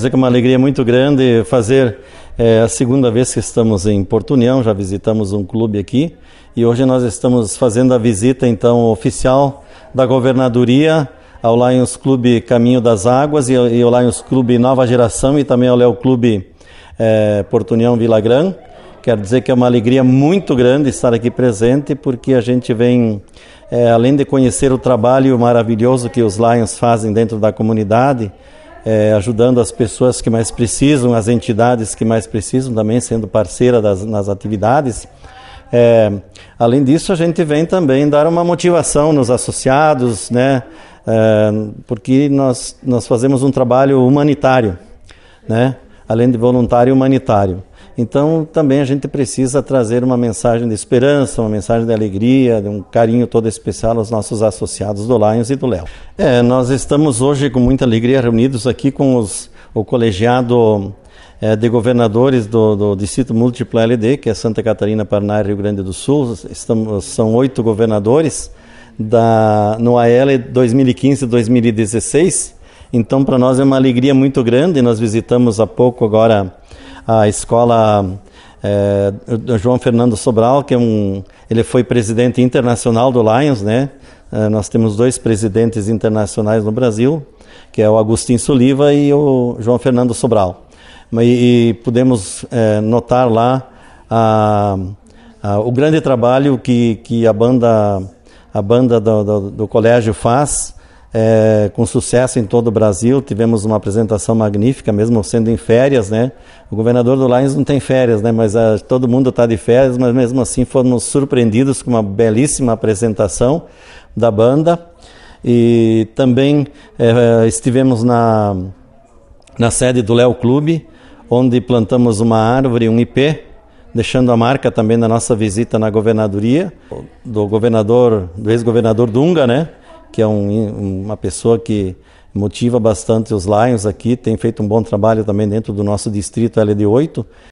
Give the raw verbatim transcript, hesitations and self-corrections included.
dizer que é uma alegria muito grande fazer é, a segunda vez que estamos em Porto União, já visitamos um clube aqui e hoje nós estamos fazendo a visita então oficial da governadoria ao Lions Clube Caminho das Águas e, e ao Lions Clube Nova Geração e também ao Léo Clube é, Porto União Vilagrã. Quero dizer que é uma alegria muito grande estar aqui presente, porque a gente vem, é, além de conhecer o trabalho maravilhoso que os Lions fazem dentro da comunidade, é, ajudando as pessoas que mais precisam, as entidades que mais precisam, também sendo parceira das, nas atividades. É, além disso, a gente vem também dar uma motivação nos associados, né? É, porque nós, nós fazemos um trabalho humanitário, né? Além de voluntário humanitário. Então, também a gente precisa trazer uma mensagem de esperança, uma mensagem de alegria, de um carinho todo especial aos nossos associados do Lions e do Léo. É, nós estamos hoje com muita alegria reunidos aqui com os, o colegiado é, de governadores do, do Distrito Múltiplo L D, que é Santa Catarina, Paraná e Rio Grande do Sul. Estamos, são oito governadores da, no A L dois mil e quinze a dois mil e dezesseis. Então, para nós é uma alegria muito grande. Nós visitamos há pouco agora a escola é, João Fernando Sobral, que é um, ele foi presidente internacional do Lions, né? É, nós temos dois presidentes internacionais no Brasil, que é o Agustin Soliva e o João Fernando Sobral. E, e pudemos é, notar lá a, a, o grande trabalho que, que a banda, a banda do, do, do colégio faz, É, com sucesso em todo o Brasil. Tivemos uma apresentação magnífica, mesmo sendo em férias, né? O governador do Lions não tem férias, né? Mas a, todo mundo está de férias, mas mesmo assim fomos surpreendidos com uma belíssima apresentação da banda. E também é, estivemos na, na sede do Léo Clube, onde plantamos uma árvore, um ipê, deixando a marca também da nossa visita na governadoria, do governador, do ex-governador Dunga, né? Que é um, uma pessoa que motiva bastante os Lions aqui, tem feito um bom trabalho também dentro do nosso distrito L D oito.